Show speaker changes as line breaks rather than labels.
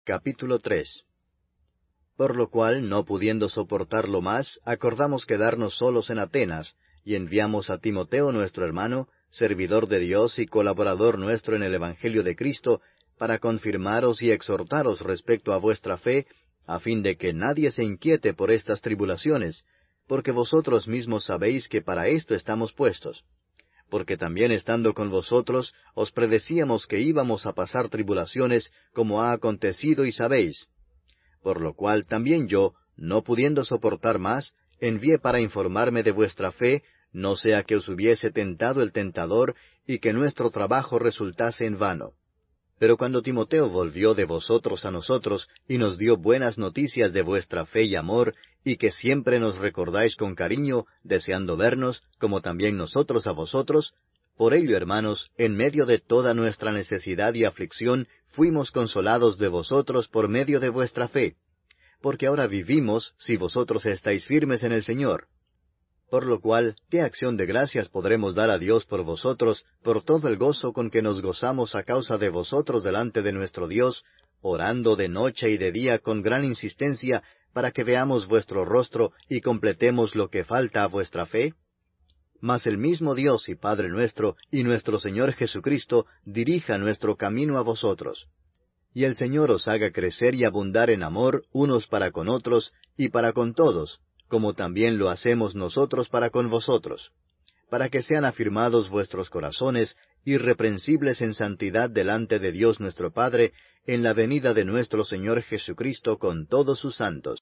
Capítulo 3. Por lo cual, no pudiendo soportarlo más, acordamos quedarnos solos en Atenas, y enviamos a Timoteo nuestro hermano, servidor de Dios y colaborador nuestro en el Evangelio de Cristo, para confirmaros y exhortaros respecto a vuestra fe, a fin de que nadie se inquiete por estas tribulaciones, porque vosotros mismos sabéis que para esto estamos puestos. Porque también estando con vosotros, os predecíamos que íbamos a pasar tribulaciones, como ha acontecido y sabéis. Por lo cual también yo, no pudiendo soportar más, envié para informarme de vuestra fe, no sea que os hubiese tentado el tentador, y que nuestro trabajo resultase en vano. Pero cuando Timoteo volvió de vosotros a nosotros, y nos dio buenas noticias de vuestra fe y amor, y que siempre nos recordáis con cariño, deseando vernos, como también nosotros a vosotros, por ello, hermanos, en medio de toda nuestra necesidad y aflicción, fuimos consolados de vosotros por medio de vuestra fe, porque ahora vivimos si vosotros estáis firmes en el Señor. Por lo cual, ¿qué acción de gracias podremos dar a Dios por vosotros, por todo el gozo con que nos gozamos a causa de vosotros delante de nuestro Dios, orando de noche y de día con gran insistencia, para que veamos vuestro rostro y completemos lo que falta a vuestra fe? Mas el mismo Dios y Padre nuestro, y nuestro Señor Jesucristo, dirija nuestro camino a vosotros. Y el Señor os haga crecer y abundar en amor unos para con otros, y para con todos, como también lo hacemos nosotros para con vosotros, para que sean afirmados vuestros corazones, irreprensibles en santidad delante de Dios nuestro Padre, en la venida de nuestro Señor Jesucristo con todos sus santos.